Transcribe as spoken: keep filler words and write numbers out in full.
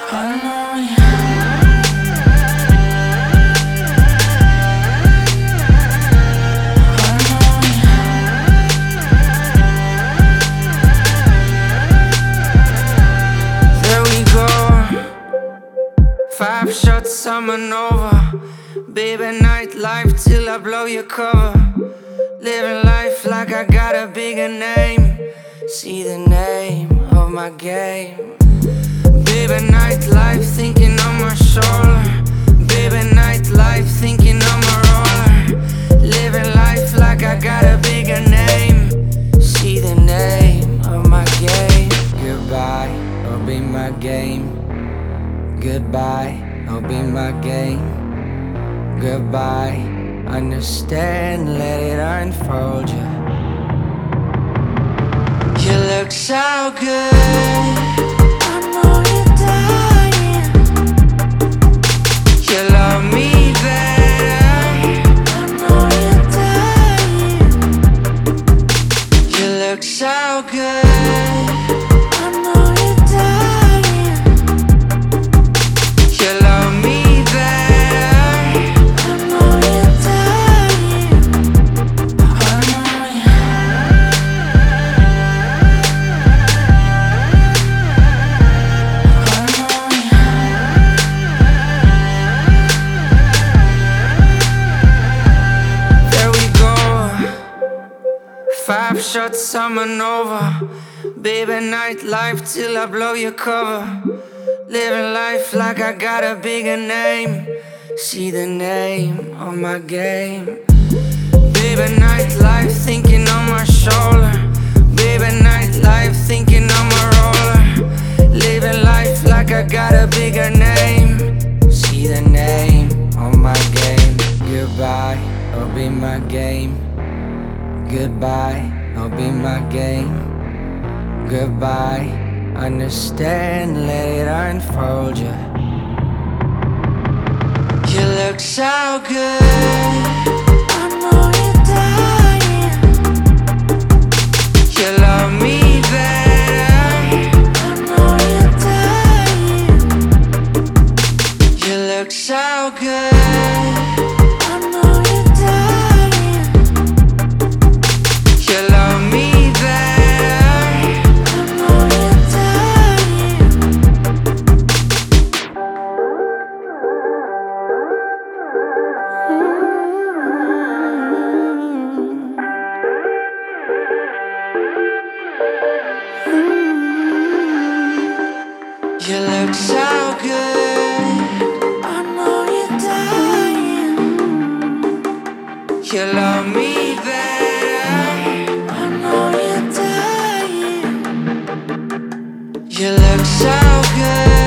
Five shots, I'm an over. Baby, nightlife till I blow your cover. Living life like I got a bigger name. See the name of my game. Baby, nightlife thinking on my shoulder. Baby, nightlife thinking on my roller. Living life like I got a bigger name. See the name of my game. Goodbye, I'll be my game. Goodbye, I'll be my game. Goodbye, understand, let it unfold you. You look so good, I know you're dying. You love me better, I know you're dying. You look so good, five shots, I'm an over. Baby, nightlife till I blow your cover. Living life like I got a bigger name. See the name of my game. Baby, nightlife thinking on my shoulder. Baby, nightlife thinking on my roller. Living life like I got a bigger name. See the name of my game. Goodbye, I'll be my game. Goodbye, I'll be my game. Goodbye, understand, let it unfold you. You look so good, I know you're dying. You love me better, I know you're dying. You look so good. You look so good, I know you're dying. You love me better, I know you're dying. You look so good.